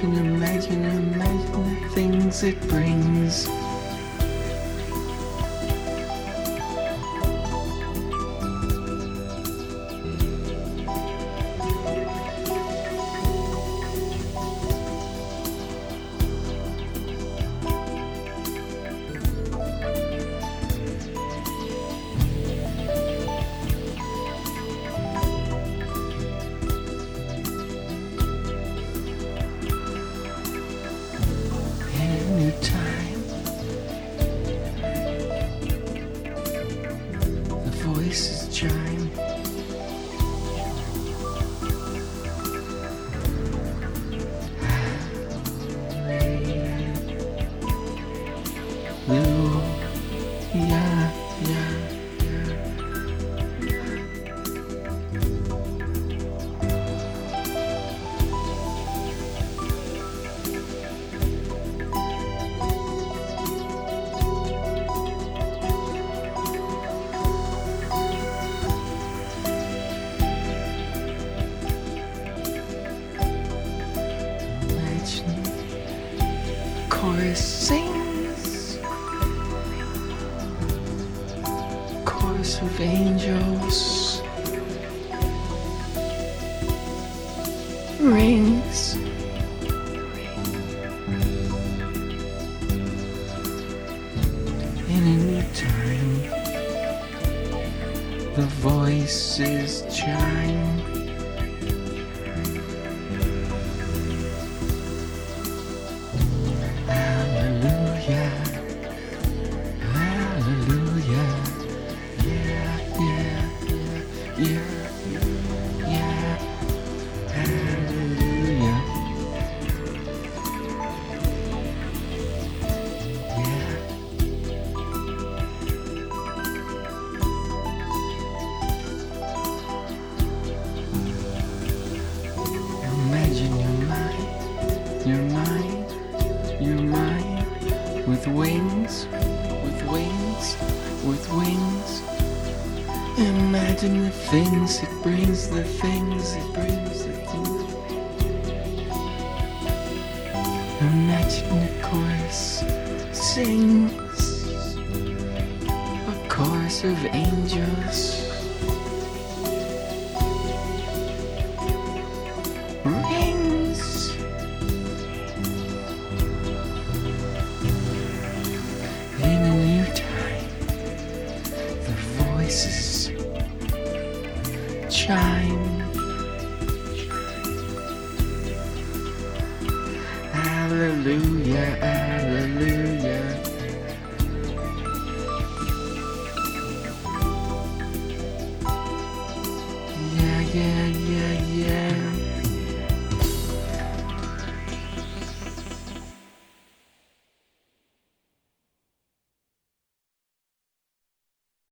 imagine the things it brings. New time, the voices chime. Chorus sings, chorus of angels rings. In a new time, the voices chime. Imagine your mind, with wings, with wings, with wings. Imagine the things it brings, the things it brings, the things. Imagine the chorus sings, a chorus of angels rings. In a new time, the voices chime. Hallelujah, hallelujah.